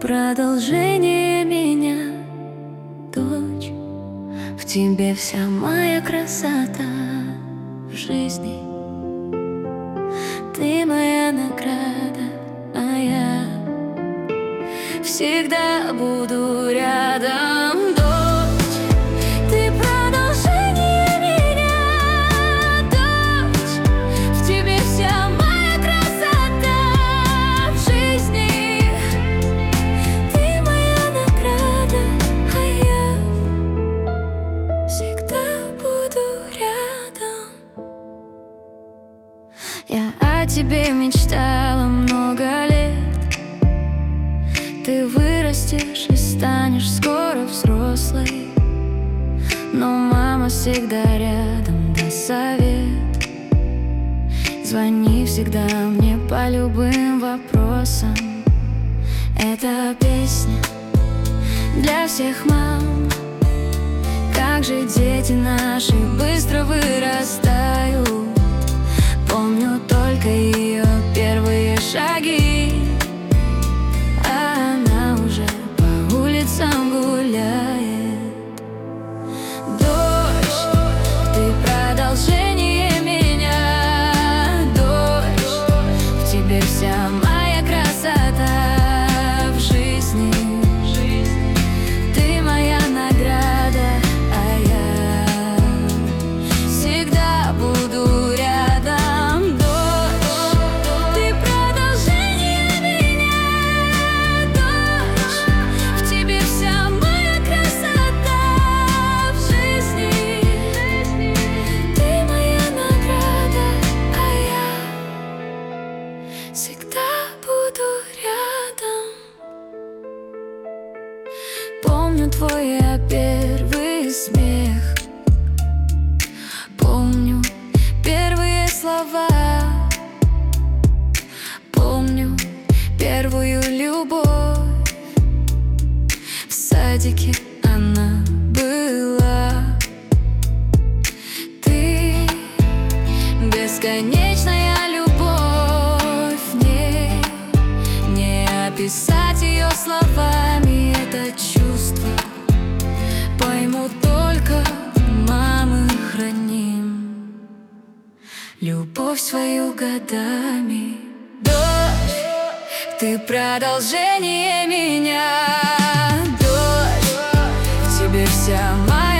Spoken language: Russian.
продолжение меня, дочь. В тебе вся моя красота в жизни. Ты моя награда, а я всегда буду рядом, дочь. Ты продолжение меня, дочь. В тебе вся моя красота в жизни. Ты моя награда, а я всегда буду рядом. Я о тебе мечтала много лет. Ты вырастешь и станешь скоро взрослой, но мама всегда рядом даст совет. Звони всегда мне по любым вопросам. Эта песня для всех мам. Как же дети наши быстро вырастают. Помню только ее первые шаги, а она уже по улицам гуляет. Дочь, ты продолжение меня, дочь. В тебе вся моя красота в жизни. Ты моя награда, а я всегда буду рядом, дочь. Ты продолжение меня, дочь. В тебе вся моя красота в жизни. Ты моя награда, а я всегда буду рядом. Помню твой первый смех, помню первые слова, помню первую любовь. В садике она была. Ты бесконечная любовь, не описать ее словами. Это чувство пойму только мамы храним. Любовь свою годами, дочь. Ты продолжение меня, дочь. В тебе вся моя